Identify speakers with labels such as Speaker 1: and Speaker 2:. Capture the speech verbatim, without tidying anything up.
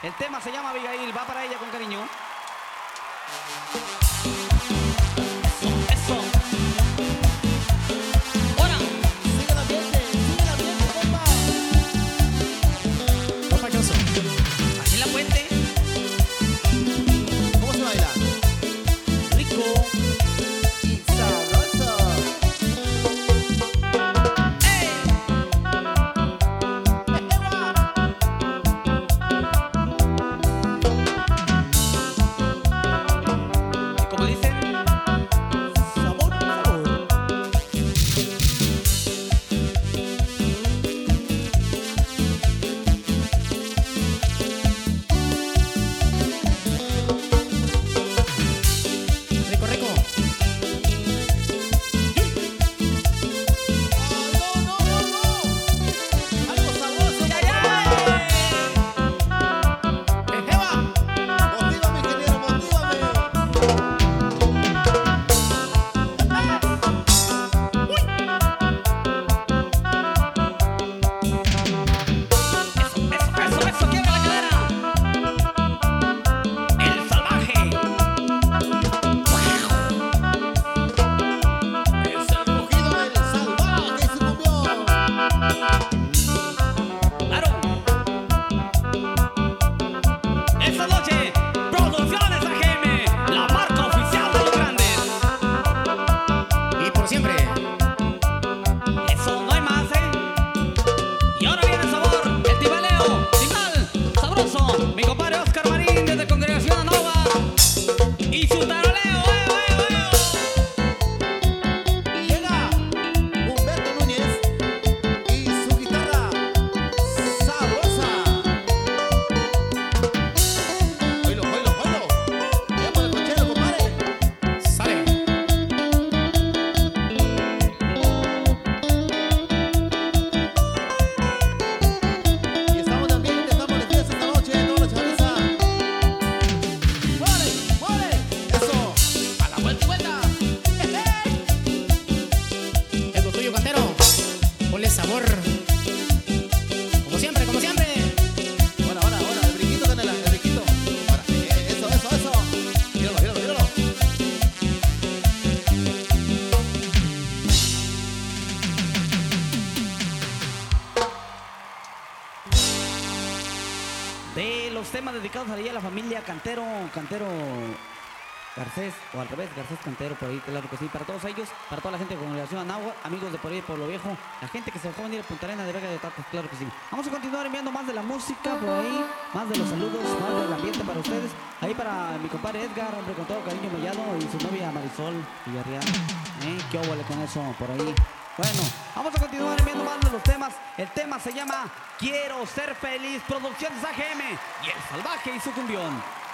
Speaker 1: El tema se llama Abigail, va para ella con cariño. Eso, eso. Ahora.
Speaker 2: Sigue el ambiente, sigue el ambiente, compa. Compa Choso.
Speaker 1: Aquí en la puente.
Speaker 2: ¿Cómo se baila?
Speaker 1: Rico.
Speaker 2: Y sabroso.
Speaker 1: ¡Ey! Y como dicen,
Speaker 2: Sabor, sabor. Rico, rico. ¡Ah, no, no, no, no! ¡Algo sabroso!
Speaker 1: ¡ay, ay!
Speaker 2: ¡Ejeba! ¡Motívame, ingeniero, motívame!
Speaker 1: Eso, eso, eso, eso, quiebra la cadera. El salvaje.
Speaker 2: Es el rugido del salvaje y su cumbión.
Speaker 1: Claro. Esta noche, Producciones A G M, la marca oficial de los grandes.
Speaker 2: Y por siempre.
Speaker 1: Eso, no hay más, ¿eh? Y ahora viene el sabor, el tibaleo, timal, sabroso. Mi compadre Oscar Marín desde Congregación Anova. Y su taroleo, ¡eh, eh, eh!
Speaker 2: Y llega Humberto Núñez y su guitarra sabrosa. Oilo, oilo, oilo. Veamos el cochero, compadre. Sale. Y estamos de ambiente, estamos de fiesta esta noche, toda la chaviza. ¡Muere, muere! Eso. A la vuelta y vuelta. Es lo tuyo, cantero. Ponle sabor. Como siempre, como siempre. Ahora, ahora, ahora. El brinquito, canela, el brinquito. Ahora, eh, eso, eso, eso. Míralo, míralo, míralo.
Speaker 1: De los temas dedicados a la familia Cantero, Cantero Garcés, o al revés, Garcés Cantero, por ahí, claro que sí, para todos ellos, para toda la gente de Congregación Anáhuac, amigos de por ahí de Pueblo Viejo, la gente que se dejó venir a Punta Arenas de Vega de Tatas, claro que sí. Vamos a continuar enviando más de la música por ahí, más de los saludos, más del ambiente para ustedes. Ahí para mi compadre Edgar, hombre, con todo cariño Mellado, y su novia Marisol Villarreal. ¿Eh? ¿Qué óvole con eso por ahí? Bueno, vamos a continuar enviando más de los temas. El tema se llama Quiero Ser Feliz, Producciones A G M y El Salvaje y su cumbión.